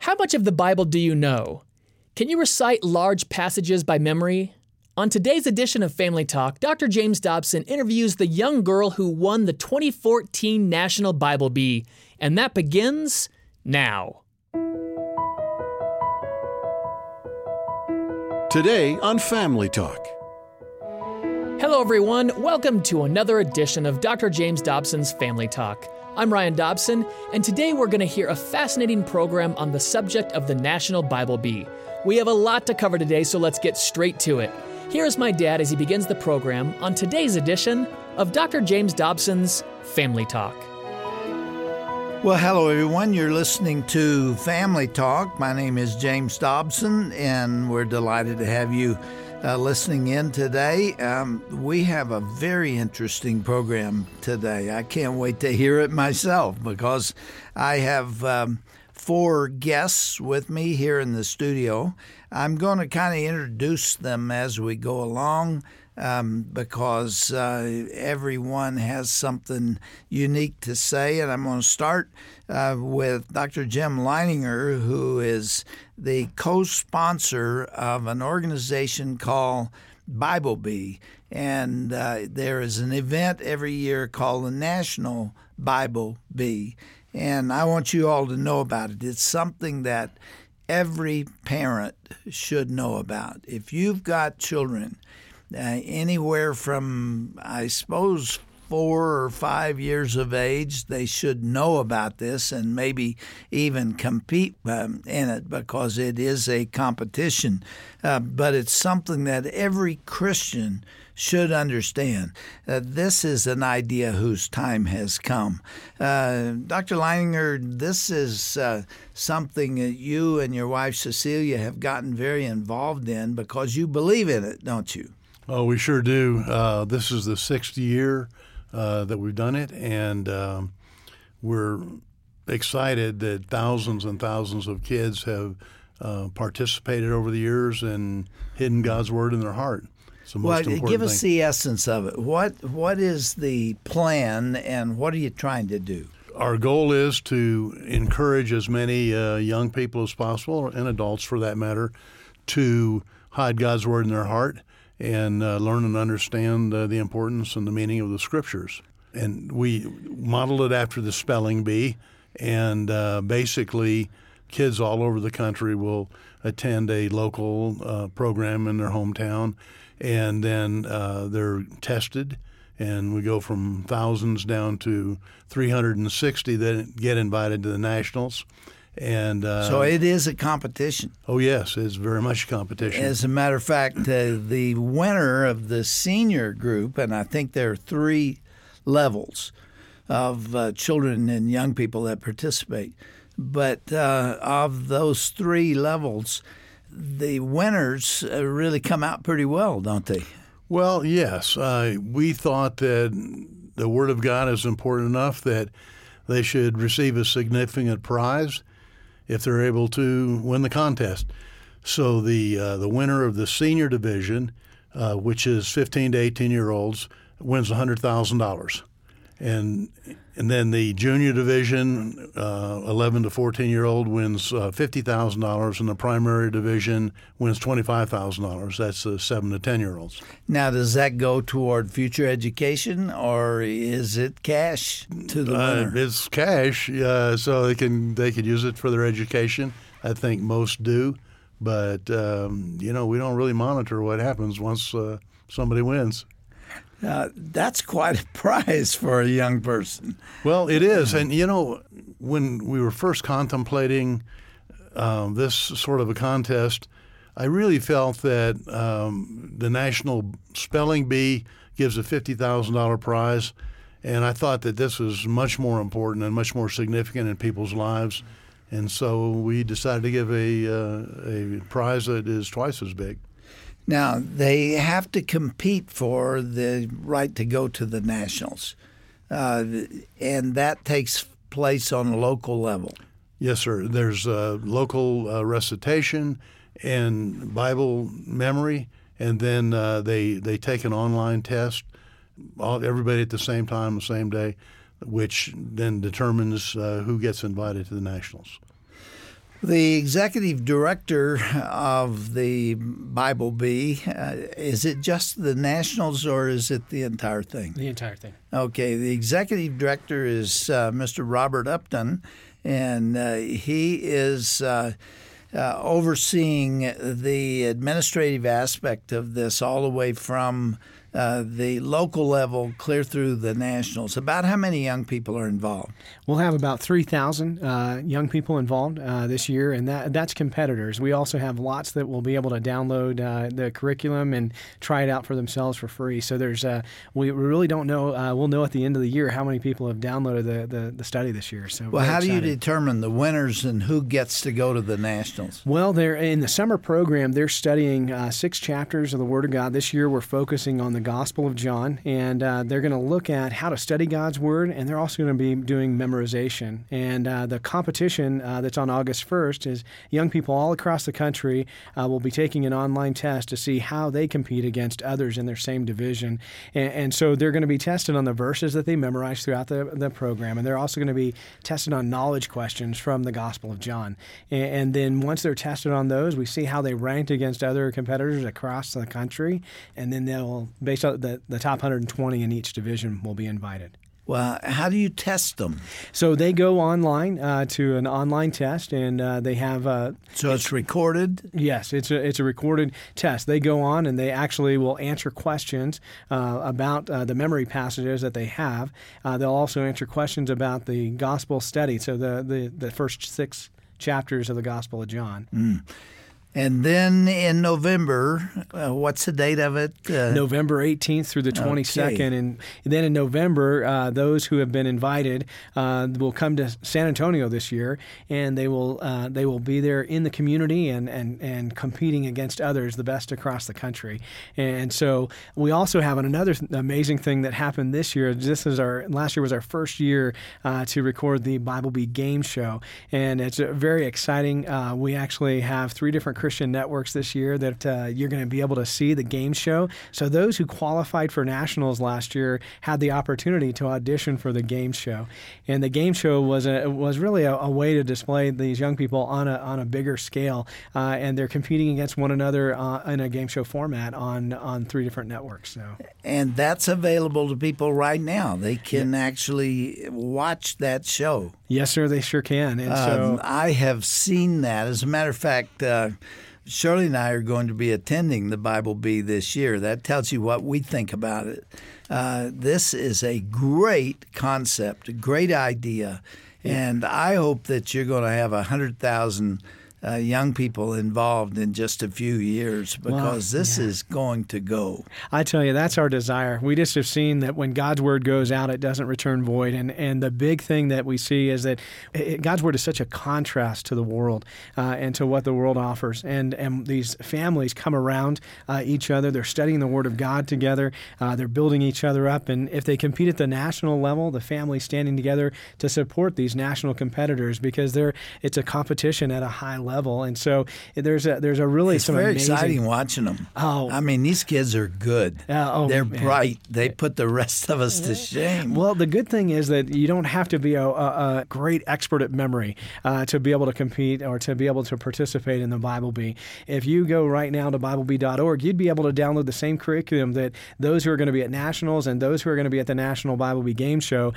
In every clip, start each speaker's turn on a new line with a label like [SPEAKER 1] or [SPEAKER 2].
[SPEAKER 1] How much of the Bible do you know? Can you recite large passages by memory? On today's edition of Family Talk, Dr. James Dobson interviews the young girl who won the 2014 National Bible Bee, and that begins now.
[SPEAKER 2] Today on Family Talk.
[SPEAKER 1] Hello, everyone. Welcome to another edition of Dr. James Dobson's Family Talk. I'm Ryan Dobson, and today we're going to hear a fascinating program on the subject of the National Bible Bee. We have a lot to cover today, so let's get straight to it. Here's my dad as he begins the program on today's edition of Dr. James Dobson's Family Talk.
[SPEAKER 3] Well, hello, everyone. You're listening to Family Talk. My name is James Dobson, and we're delighted to have you listening in today. We have a very interesting program today. I can't wait to hear it myself because I have four guests with me here in the studio. I'm going to kind of introduce them as we go along because everyone has something unique to say. And I'm going to start with Dr. Jim Leininger, who is the co-sponsor of an organization called Bible Bee. And there is an event every year called the National Bible Bee. And I want you all to know about it. It's something that every parent should know about. If you've got children anywhere from, I suppose, 4 or 5 years of age, they should know about this and maybe even compete in it because it is a competition. But it's something that every Christian should understand. This is an idea whose time has come. Dr. Leininger, this is something that you and your wife Cecilia have gotten very involved in because you believe in it, don't you?
[SPEAKER 4] Oh, we sure do. This is the 6th year that we've done it, and we're excited that thousands and thousands of kids have participated over the years and hidden God's Word in their heart. It's the most important
[SPEAKER 3] give
[SPEAKER 4] thing.
[SPEAKER 3] us the essence of it. What is the plan, and what are you trying to do?
[SPEAKER 4] Our goal is to encourage as many young people as possible, and adults for that matter, to hide God's Word in their heart and learn and understand the importance and the meaning of the Scriptures. And we modeled it after the spelling bee, and basically kids all over the country will attend a local program in their hometown, and then they're tested, and we go from thousands down to 360 that get invited to the nationals. And
[SPEAKER 3] so it is a competition.
[SPEAKER 4] Oh, yes, it's very much a competition.
[SPEAKER 3] As a matter of fact, the winner of the senior group, and I think there are 3 levels of children and young people that participate, but of those 3 levels, the winners really come out pretty well, don't they?
[SPEAKER 4] Well, yes. We thought that the Word of God is important enough that they should receive a significant prize if they're able to win the contest. So the winner of the senior division, which is 15 to 18-year-olds, wins $100,000. And then the junior division, 11 to 14-year-old, wins $50,000, and the primary division wins $25,000. That's the 7 to 10-year-olds.
[SPEAKER 3] Now, does that go toward future education, or is it cash to the winner?
[SPEAKER 4] It's cash, so they could use it for their education. I think most do, but we don't really monitor what happens once somebody wins.
[SPEAKER 3] That's quite a prize for a young person.
[SPEAKER 4] Well, it is. And, when we were first contemplating this sort of a contest, I really felt that the National Spelling Bee gives a $50,000 prize, and I thought that this was much more important and much more significant in people's lives. And so we decided to give a prize that is twice as big.
[SPEAKER 3] Now, they have to compete for the right to go to the nationals, and that takes place on a local level.
[SPEAKER 4] Yes, sir. There's local recitation and Bible memory, and then they take an online test, everybody at the same time, the same day, which then determines who gets invited to the nationals.
[SPEAKER 3] The executive director of the Bible Bee, is it just the Nationals or is it the entire thing?
[SPEAKER 5] The entire thing.
[SPEAKER 3] Okay, the executive director is Mr. Robert Upton, and he is overseeing the administrative aspect of this all the way from the local level clear through the nationals. About how many young people are involved?
[SPEAKER 5] We'll have about 3,000 young people involved this year, and that's competitors. We also have lots that will be able to download the curriculum and try it out for themselves for free. So there's we really don't know. We'll know at the end of the year how many people have downloaded the study this year. So
[SPEAKER 3] well, how do you determine the winners and who gets to go to the nationals?
[SPEAKER 5] Well, they're in the summer program. They're studying 6 chapters of the Word of God. This year, we're focusing on the Gospel of John, and they're going to look at how to study God's Word, and they're also going to be doing memorization. And the competition that's on August 1st is young people all across the country will be taking an online test to see how they compete against others in their same division. And so they're going to be tested on the verses that they memorize throughout the program, and they're also going to be tested on knowledge questions from the Gospel of John. And then once they're tested on those, we see how they ranked against other competitors across the country, and then they'll, based on the top 120 in each division, will be invited.
[SPEAKER 3] Well, how do you test them?
[SPEAKER 5] So they go online to an online test, and they have.
[SPEAKER 3] So it's recorded?
[SPEAKER 5] Yes, it's a recorded test. They go on and they actually will answer questions about the memory passages that they have. They'll also answer questions about the gospel study. So the first 6 chapters of the Gospel of John.
[SPEAKER 3] Mm. And then in November, what's the date of it?
[SPEAKER 5] November 18th through the 22nd.
[SPEAKER 3] Okay.
[SPEAKER 5] And then in November, those who have been invited will come to San Antonio this year, and they will be there in the community and competing against others, the best across the country. And so we also have another amazing thing that happened this year. Last year was our first year to record the Bible Bee game show, and it's very exciting. We actually have 3 different Christian networks this year that you're going to be able to see the game show. So those who qualified for nationals last year had the opportunity to audition for the game show, and the game show was really a way to display these young people on a bigger scale, and they're competing against one another in a game show format on 3 different networks. So,
[SPEAKER 3] and that's available to people right now. They can actually watch that show.
[SPEAKER 5] Yes, sir, they sure can. And so
[SPEAKER 3] I have seen that. As a matter of fact, Shirley and I are going to be attending the Bible Bee this year. That tells you what we think about it. This is a great concept, a great idea, and I hope that you're going to have 100,000 young people involved in just a few years, because this is going to go.
[SPEAKER 5] I tell you, that's our desire. We just have seen that when God's Word goes out, it doesn't return void. And the big thing that we see is that God's Word is such a contrast to the world and to what the world offers. And these families come around each other. They're studying the Word of God together. They're building each other up. And if they compete at the national level, the family's standing together to support these national competitors, because it's a competition at a high level. And so there's a really
[SPEAKER 3] it's
[SPEAKER 5] some
[SPEAKER 3] very
[SPEAKER 5] amazing...
[SPEAKER 3] exciting watching them.
[SPEAKER 5] Oh,
[SPEAKER 3] I mean, these kids are good. They're bright. They put the rest of us to shame.
[SPEAKER 5] Well, the good thing is that you don't have to be a great expert at memory to be able to compete or to be able to participate in the Bible Bee. If you go right now to BibleBee.org, you'd be able to download the same curriculum that those who are going to be at nationals and those who are going to be at the National Bible Bee Game Show.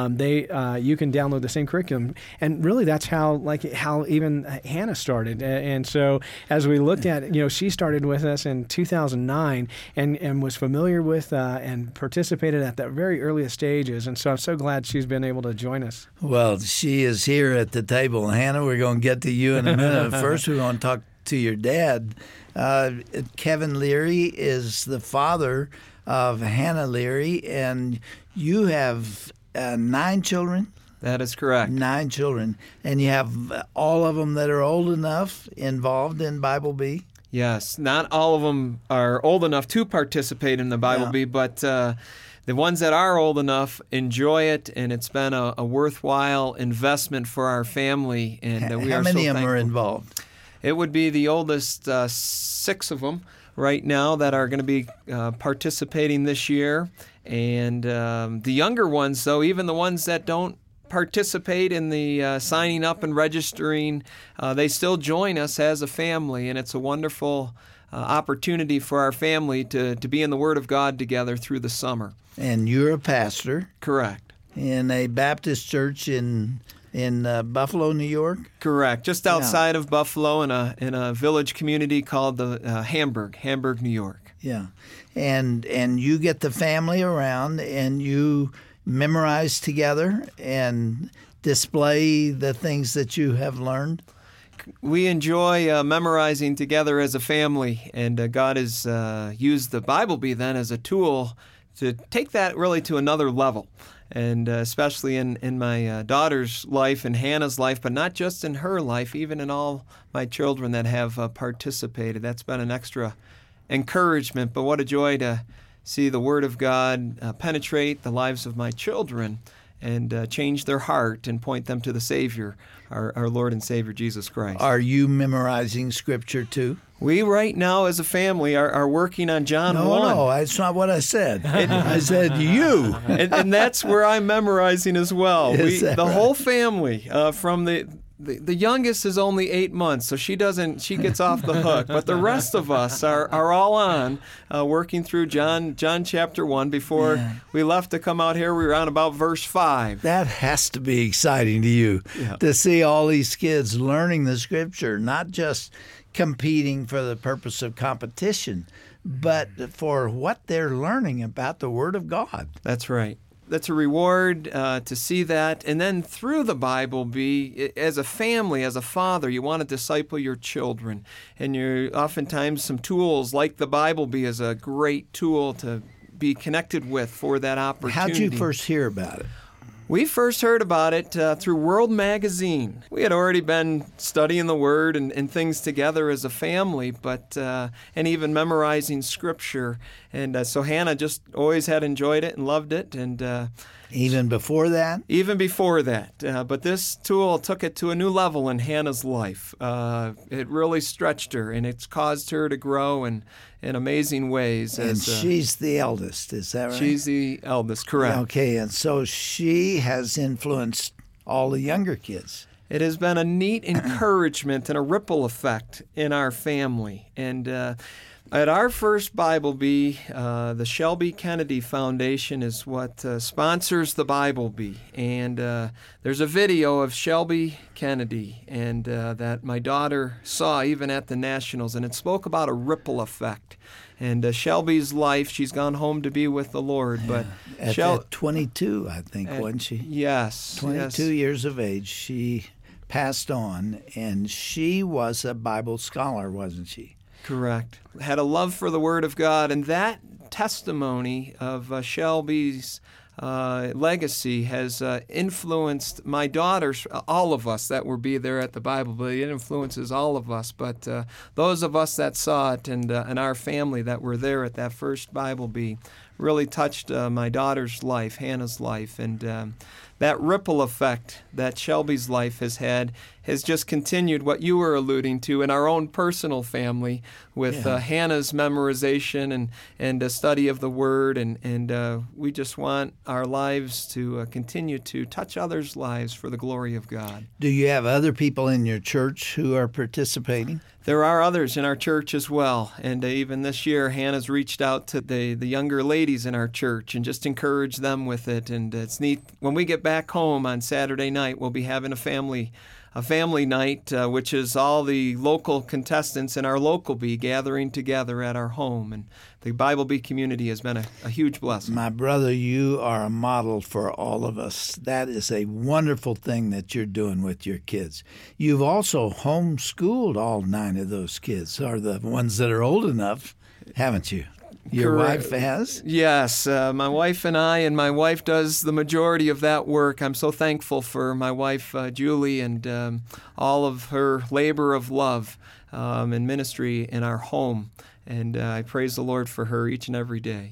[SPEAKER 5] You can download the same curriculum, and really that's how even Hannah started. And so as we looked at, she started with us in 2009 and was familiar with and participated at the very earliest stages. And so I'm so glad she's been able to join us.
[SPEAKER 3] Well, she is here at the table. Hannah, we're going to get to you in a minute. First, we're going to talk to your dad. Kevin Leary is the father of Hannah Leary, and you have 9 children?
[SPEAKER 6] That is correct.
[SPEAKER 3] 9 children. And you have all of them that are old enough involved in Bible Bee?
[SPEAKER 6] Yes. Not all of them are old enough to participate in the Bible Bee, but the ones that are old enough enjoy it, and it's been a worthwhile investment for our family. And we
[SPEAKER 3] How
[SPEAKER 6] are
[SPEAKER 3] many
[SPEAKER 6] so
[SPEAKER 3] of them are
[SPEAKER 6] thankful.
[SPEAKER 3] involved?
[SPEAKER 6] It would be the oldest 6 of them right now that are going to be participating this year. And the younger ones, though, even the ones that don't participate in the signing up and registering, they still join us as a family, and it's a wonderful opportunity for our family to be in the Word of God together through the summer.
[SPEAKER 3] And you're a pastor
[SPEAKER 6] Correct.
[SPEAKER 3] in a Baptist church in Buffalo, New York?
[SPEAKER 6] Correct. Just outside of Buffalo in a village community called the Hamburg, New York.
[SPEAKER 3] Yeah. And you get the family around and you memorize together and display the things that you have learned?
[SPEAKER 6] We enjoy memorizing together as a family, and God has used the Bible Bee then as a tool to take that really to another level. And especially in my daughter's life and Hannah's life, but not just in her life, even in all my children that have participated. That's been an extra encouragement, but what a joy to see the Word of God penetrate the lives of my children and change their heart and point them to the Savior, our Lord and Savior, Jesus Christ.
[SPEAKER 3] Are you memorizing Scripture too?
[SPEAKER 6] We right now as a family are working on John 1.
[SPEAKER 3] No, that's not what I said. I said you.
[SPEAKER 6] And that's where I'm memorizing as well. The whole family, from the youngest is only 8 months, so she gets off the hook. But the rest of us are all on, working through John chapter 1. Before we left to come out here, we were on about verse 5.
[SPEAKER 3] That has to be exciting to you, to see all these kids learning the Scripture, not just competing for the purpose of competition, but for what they're learning about the Word of God.
[SPEAKER 6] That's right. That's a reward to see that. And then through the Bible Bee, as a family, as a father, you want to disciple your children. And you're oftentimes some tools like the Bible Bee is a great tool to be connected with for that opportunity.
[SPEAKER 3] How did you first hear about it?
[SPEAKER 6] We first heard about it through World Magazine. We had already been studying the Word and things together as a family, but and even memorizing Scripture. And so Hannah just always had enjoyed it and loved it. And
[SPEAKER 3] even before that?
[SPEAKER 6] Even before that. But this tool took it to a new level in Hannah's life. It really stretched her, and it's caused her to grow in amazing ways.
[SPEAKER 3] And she's the eldest, is that right?
[SPEAKER 6] She's the eldest, correct.
[SPEAKER 3] Okay, and so she has influenced all the younger kids.
[SPEAKER 6] It has been a neat encouragement and a ripple effect in our family. And at our first Bible Bee, the Shelby Kennedy Foundation is what sponsors the Bible Bee. And there's a video of Shelby Kennedy and that my daughter saw even at the Nationals, and it spoke about a ripple effect. And Shelby's life, she's gone home to be with the Lord. But
[SPEAKER 3] at 22, I think, wasn't she?
[SPEAKER 6] Yes.
[SPEAKER 3] 22 years of age, she passed on, and she was a Bible scholar, wasn't she?
[SPEAKER 6] Correct. Had a love for the Word of God, and that testimony of Shelby's legacy has influenced my daughters, all of us that will be there at the Bible Bee. It influences all of us, but those of us that saw it and our family that were there at that first Bible Bee really touched my daughter's life, Hannah's life, and that ripple effect that Shelby's life has had has just continued what you were alluding to in our own personal family with Hannah's memorization and a study of the Word, and we just want our lives to continue to touch others' lives for the glory of God.
[SPEAKER 3] Do you have other people in your church who are participating?
[SPEAKER 6] There are others in our church as well, and even this year Hannah's reached out to the younger ladies in our church and just encouraged them with it, and it's neat. When we get back home on Saturday night, we'll be having a family night, which is all the local contestants in our local Bee gathering together at our home, and the Bible Bee community has been a huge blessing.
[SPEAKER 3] My brother, you are a model for all of us. That is a wonderful thing that you're doing with your kids. You've also homeschooled all 9 of those kids, or the ones that are old enough, haven't you? Your wife has?
[SPEAKER 6] Yes, my wife and I, and my wife does the majority of that work. I'm so thankful for my wife, Julie, and all of her labor of love and ministry in our home. And I praise the Lord for her each and every day.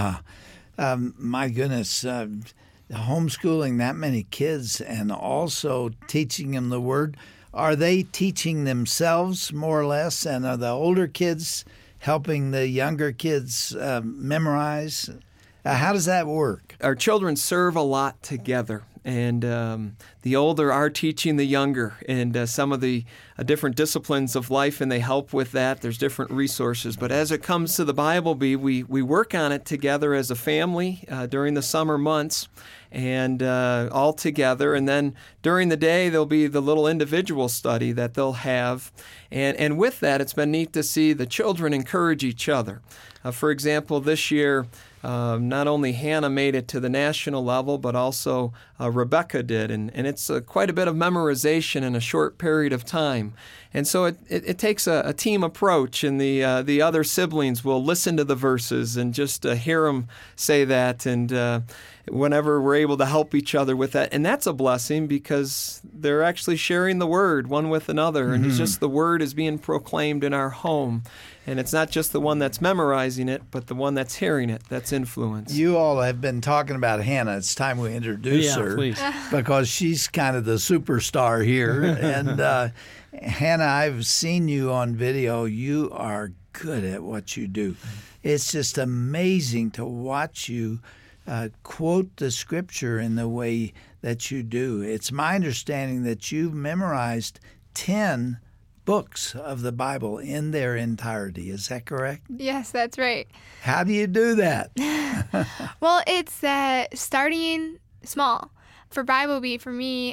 [SPEAKER 3] My goodness, homeschooling that many kids and also teaching them the Word, are they teaching themselves more or less? And are the older kids helping the younger kids memorize? How does that work?
[SPEAKER 6] Our children serve a lot together. and the older are teaching the younger, and some of the different disciplines of life, and they help with that. There's different resources. But as it comes to the Bible Bee, we work on it together as a family during the summer months, and all together. And then during the day, there'll be the little individual study that they'll have. And with that, it's been neat to see the children encourage each other. For example, this year, not only Hannah made it to the national level, but also Rebecca did. And it's quite a bit of memorization in a short period of time. And so it takes a team approach, and the other siblings will listen to the verses and just hear them say that. And whenever we're able to help each other with that. And that's a blessing because they're actually sharing the word one with another. And it's just the word is being proclaimed in our home. And it's not just the one that's memorizing it, but the one that's hearing it, that's influence.
[SPEAKER 3] You all have been talking about Hannah. It's time we introduce her.
[SPEAKER 5] Please.
[SPEAKER 3] Because she's kind of the superstar here. And Hannah, I've seen you on video. You are good at what you do. It's just amazing to watch you quote the scripture in the way that you do. It's my understanding that you've memorized 10 books of the Bible in their entirety. Is that correct?
[SPEAKER 7] Yes, that's right.
[SPEAKER 3] How do you do that?
[SPEAKER 7] Well, it's starting small. For Bible Bee, for me,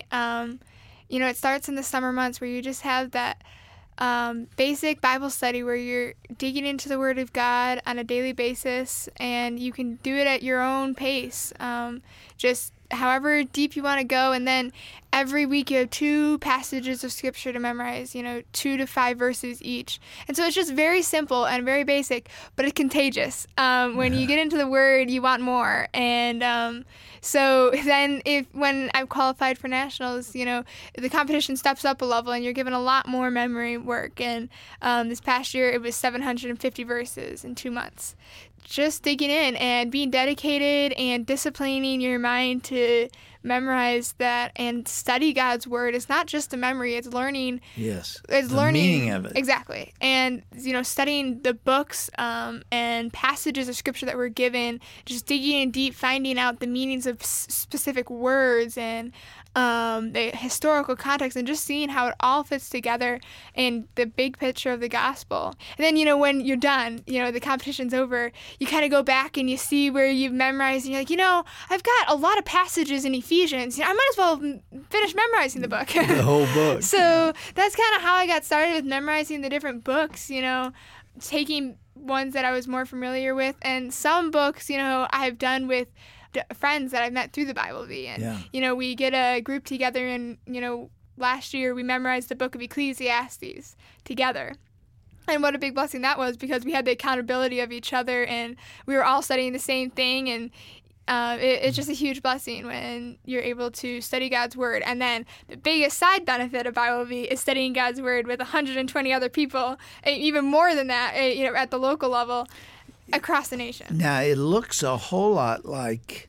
[SPEAKER 7] it starts in the summer months where you just have that basic Bible study where you're digging into the Word of God on a daily basis, and you can do it at your own pace, just however deep you want to go. And then every week you have 2 passages of Scripture to memorize, 2 to 5 verses each. And so it's just very simple and very basic, but it's contagious. When you get into the Word, you want more. And so then when I've qualified for nationals, the competition steps up a level and you're given a lot more memory work. And this past year, it was 750 verses in 2 months. Just digging in and being dedicated and disciplining your mind to memorize that and study God's Word. It's not just a memory, it's learning.
[SPEAKER 3] Yes.
[SPEAKER 7] It's
[SPEAKER 3] the
[SPEAKER 7] learning.
[SPEAKER 3] meaning of it.
[SPEAKER 7] Exactly. And, studying the books and passages of Scripture that were given, just digging in deep, finding out the meanings of specific words and the historical context, and just seeing how it all fits together in the big picture of the gospel. And then, when you're done, the competition's over, you kind of go back and you see where you've memorized, and you're like, I've got a lot of passages in Ephesians. I might as well finish memorizing the book.
[SPEAKER 3] The whole book.
[SPEAKER 7] So that's kind of how I got started with memorizing the different books, taking ones that I was more familiar with. And some books, I've done with friends that I've met through the Bible Bee. And, we get a group together, and, last year we memorized the book of Ecclesiastes together. And what a big blessing that was, because we had the accountability of each other and we were all studying the same thing. And it's just a huge blessing when you're able to study God's Word. And then the biggest side benefit of Bible Bee is studying God's Word with 120 other people, and even more than that, at the local level, across the nation.
[SPEAKER 3] Now, it looks a whole lot like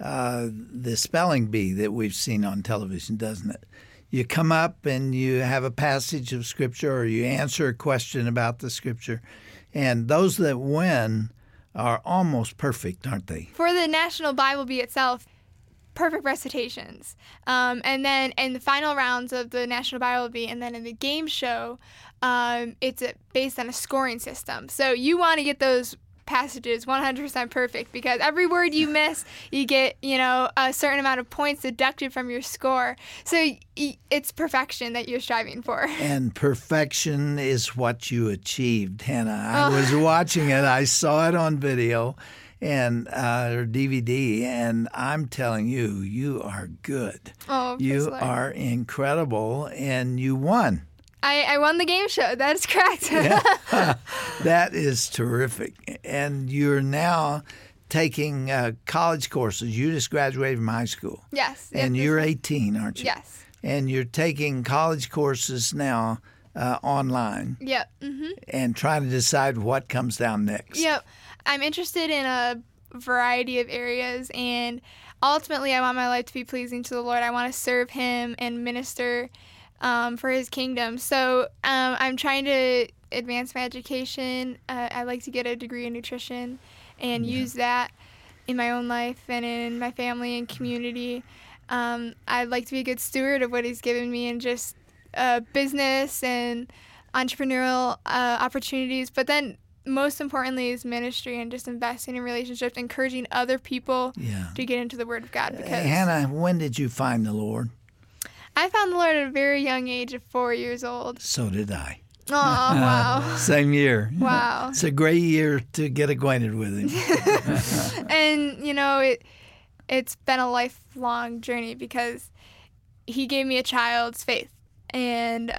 [SPEAKER 3] the spelling bee that we've seen on television, doesn't it? You come up and you have a passage of Scripture, or you answer a question about the Scripture, and those that win are almost perfect, aren't they?
[SPEAKER 7] For the National Bible Bee itself, perfect recitations. And then in the final rounds of the National Bible Bee, and then in the game show, it's based on a scoring system. So you want to get those passages 100% perfect, because every word you miss, you get, a certain amount of points deducted from your score. So it's perfection that you're striving for. And perfection is what you achieved, Hannah. I was watching it. I saw it on video and or DVD, and I'm telling you, you are good. Oh,
[SPEAKER 3] you are incredible, and you won. I won the game show. That is correct. Yeah. That is terrific. And you're now taking college courses. You just graduated from high school. Yes. And you're 18, aren't you? Yes. And you're taking college courses now online. Yep. Mm-hmm. And trying to decide what comes down next. Yep. I'm interested in a variety of areas, and ultimately I want my life to be pleasing to the Lord. I want to serve Him and minister for His kingdom. So I'm trying to advance my education. I'd like to get a degree in nutrition and use that in my own life and in my family and community.
[SPEAKER 7] I'd like to be a good steward of what he's given me in just business and entrepreneurial opportunities. But then most importantly is ministry and just investing in relationships, encouraging other people to get into the Word of God. Because
[SPEAKER 3] Hannah, when did you find the Lord?
[SPEAKER 7] I found the Lord at a very young age of 4 years old.
[SPEAKER 3] So did I.
[SPEAKER 7] Oh, wow.
[SPEAKER 3] Same year.
[SPEAKER 7] Wow.
[SPEAKER 3] It's a great year to get acquainted with him.
[SPEAKER 7] And, you know, it's been a lifelong journey because he gave me a child's faith. And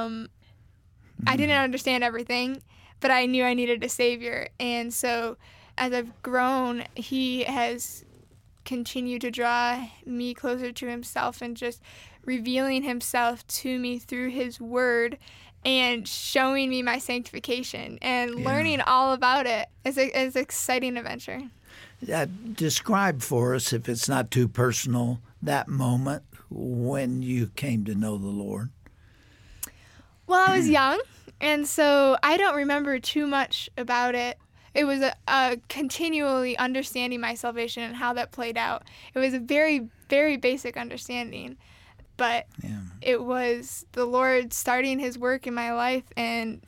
[SPEAKER 7] I didn't understand everything, but I knew I needed a Savior. And so as I've grown, he has continued to draw me closer to himself and just revealing himself to me through his word and showing me my sanctification and learning all about it. It's an exciting adventure.
[SPEAKER 3] Describe for us, if it's not too personal, that moment when you came to know the Lord.
[SPEAKER 7] Well, I was young, and so I don't remember too much about it. It was a continually understanding my salvation and how that played out. It was a very, very basic understanding, but it was the Lord starting his work in my life and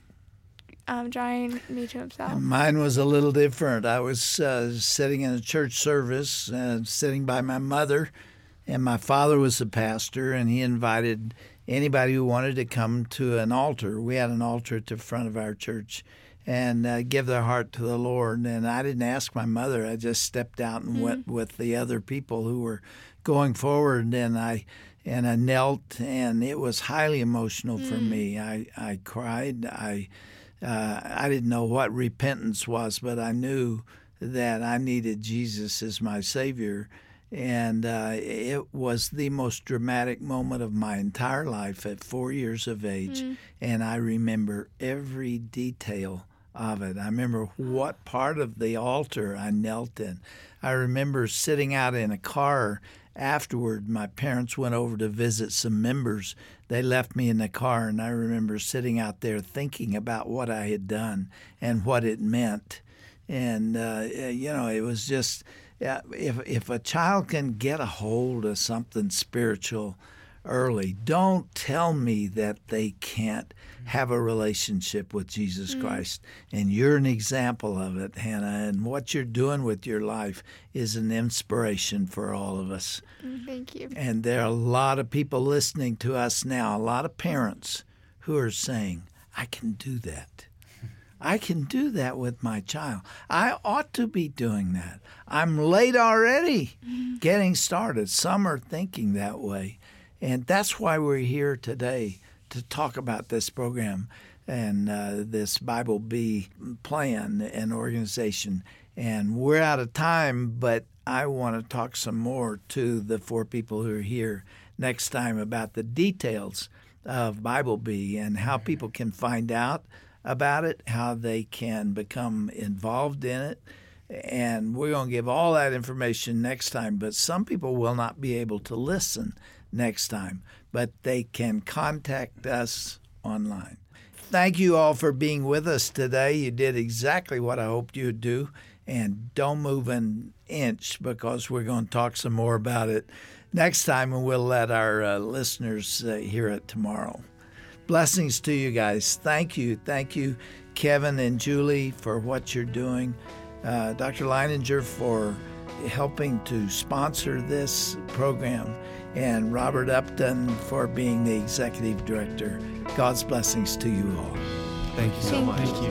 [SPEAKER 7] drawing me to himself.
[SPEAKER 3] Mine was a little different. I was sitting in a church service, sitting by my mother, and my father was the pastor, and he invited anybody who wanted to come to an altar. We had an altar at the front of our church, and give their heart to the Lord. And I didn't ask my mother. I just stepped out and went with the other people who were going forward, and I knelt, and it was highly emotional for me. I cried. I didn't know what repentance was, but I knew that I needed Jesus as my Savior. And it was the most dramatic moment of my entire life at 4 years of age. And I remember every detail of it. I remember what part of the altar I knelt in. I remember sitting out in a car afterward. My parents went over to visit some members. They left me in the car, and I remember sitting out there thinking about what I had done and what it meant. And, it was just, if a child can get a hold of something spiritual early, don't tell me that they can't have a relationship with Jesus Christ. And you're an example of it, Hannah, and what you're doing with your life is an inspiration for all of us.
[SPEAKER 7] Thank you.
[SPEAKER 3] And there are a lot of people listening to us now, a lot of parents who are saying, I can do that. I can do that with my child. I ought to be doing that. I'm late already getting started. Some are thinking that way. And that's why we're here today to talk about this program and this Bible Bee plan and organization. And we're out of time, but I want to talk some more to the 4 people who are here next time about the details of Bible Bee and how people can find out about it, how they can become involved in it. And we're going to give all that information next time, but some people will not be able to listen next time, but they can contact us online. Thank you all for being with us today. You did exactly what I hoped you'd do, and don't move an inch because we're going to talk some more about it next time, and we'll let our listeners hear it tomorrow. Blessings to you guys. Thank you. Thank you, Kevin and Julie, for what you're doing. Dr. Leininger for helping to sponsor this program, and Robert Upton for being the executive director. God's blessings to you all.
[SPEAKER 6] Thank you so much.
[SPEAKER 1] Thank you.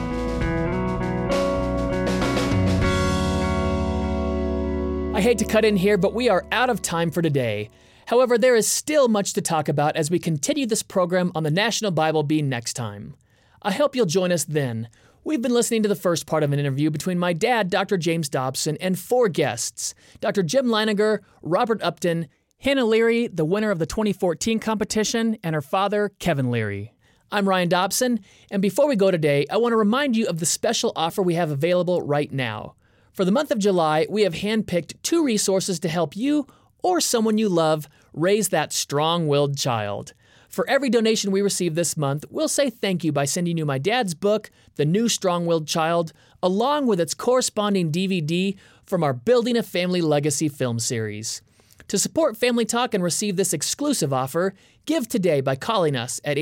[SPEAKER 1] I hate to cut in here, but we are out of time for today. However, there is still much to talk about as we continue this program on the National Bible Bee next time. I hope you'll join us then. We've been listening to the first part of an interview between my dad, Dr. James Dobson, and 4 guests, Dr. Jim Leininger, Robert Upton, Hannah Leary, the winner of the 2014 competition, and her father, Kevin Leary. I'm Ryan Dobson, and before we go today, I want to remind you of the special offer we have available right now. For the month of July, we have handpicked 2 resources to help you or someone you love raise that strong-willed child. For every donation we receive this month, we'll say thank you by sending you my dad's book, The New Strong-Willed Child, along with its corresponding DVD from our Building a Family Legacy film series. To support Family Talk and receive this exclusive offer, give today by calling us at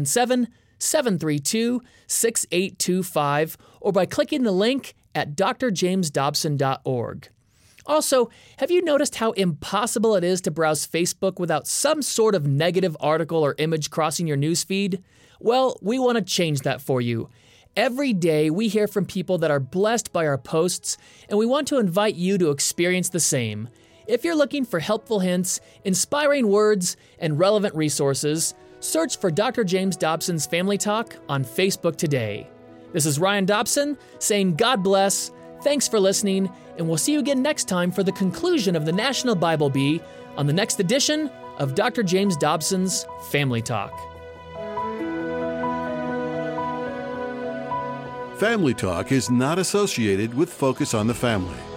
[SPEAKER 1] 877-732-6825 or by clicking the link at drjamesdobson.org. Also, have you noticed how impossible it is to browse Facebook without some sort of negative article or image crossing your newsfeed? Well, we want to change that for you. Every day, we hear from people that are blessed by our posts, and we want to invite you to experience the same. If you're looking for helpful hints, inspiring words, and relevant resources, search for Dr. James Dobson's Family Talk on Facebook today. This is Ryan Dobson saying God bless, thanks for listening, and we'll see you again next time for the conclusion of the National Bible Bee on the next edition of Dr. James Dobson's Family Talk.
[SPEAKER 2] Family Talk is not associated with Focus on the Family.